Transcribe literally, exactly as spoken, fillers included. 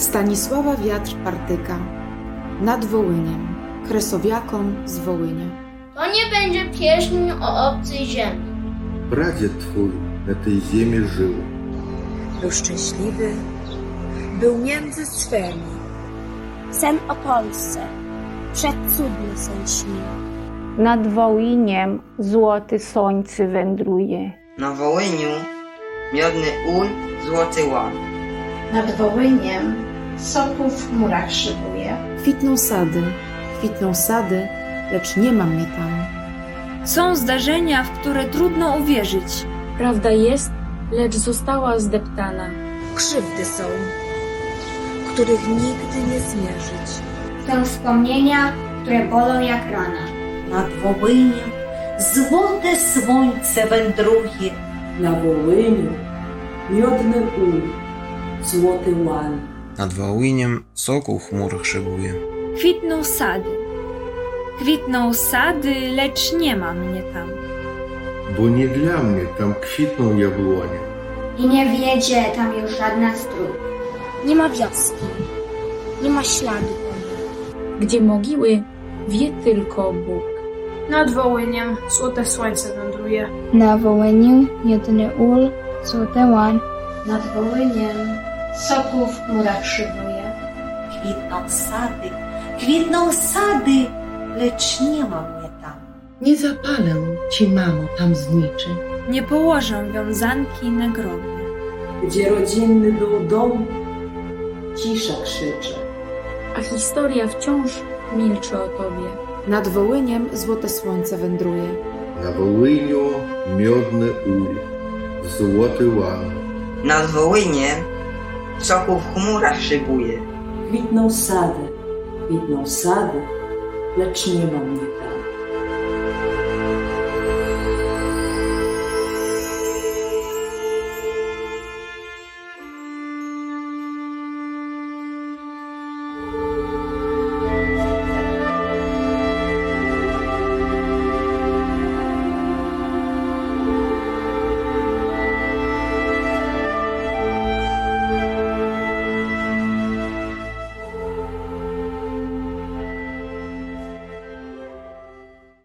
Stanisława Wiatr-Partyka nad Wołyniem, kresowiakom z Wołynia. To nie będzie pieśń o obcej ziemi. Pradziad twój na tej ziemi żył. Był szczęśliwy, był między swymi. Sen o Polsce, przecudny sen śnił. Nad Wołyniem złoty słońce wędruje. Na Wołyniu miodny ul, złoty łan. Nad Wołyniem sokół w chmurach szybuje. Kwitną sady, kwitną sady, lecz nie ma mnie tam. Są zdarzenia, w które trudno uwierzyć. Prawda jest, lecz została zdeptana. Krzywdy są, których nigdy nie zmierzyć. Są wspomnienia, które bolą jak rana. Nad Wołyniem złote słońce wędruje. Na Wołyniu miodny ul, złoty łan. Nad Wołyniem sokół w chmurach szybuje. Kwitną sady. Kwitną sady, lecz nie ma mnie tam. Bo nie dla mnie tam kwitną jabłonie. I nie wiedzie tam już żadna strój. Nie ma wioski, nie ma śladu po niej. Gdzie mogiły, wie tylko Bóg. Nad Wołyniem złote słońce wędruje. Na Wołyniu miodny ul, złoty łan. Nad Wołyniem sokół w chmurach szybuje. Kwitną sady, kwitną sady, lecz nie ma mnie tam. Nie zapalę ci, mamo, tam zniczy. Nie położę wiązanki na grobie. Gdzie rodzinny był dom, cisza krzycze. A historia wciąż milczy o tobie. Nad Wołyniem złote słońce wędruje. Na Wołyniu miodny ul, złoty łan. Nad Wołyniem sokół w chmurach szybuje. Kwitną sady, kwitną sady, lecz nie ma mnie tam.